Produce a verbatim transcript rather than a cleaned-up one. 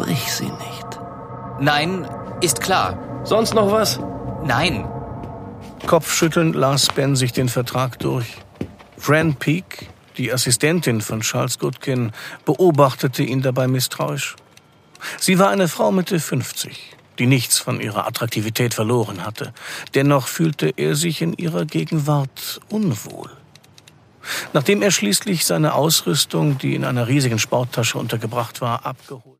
ich sie nicht? Nein, ist klar. Sonst noch was? Nein. Kopfschüttelnd las Ben sich den Vertrag durch. Fran Peake, die Assistentin von Charles Goodkin, beobachtete ihn dabei misstrauisch. Sie war eine Frau Mitte fünfzig, die nichts von ihrer Attraktivität verloren hatte. Dennoch fühlte er sich in ihrer Gegenwart unwohl. Nachdem er schließlich seine Ausrüstung, die in einer riesigen Sporttasche untergebracht war, abgeholt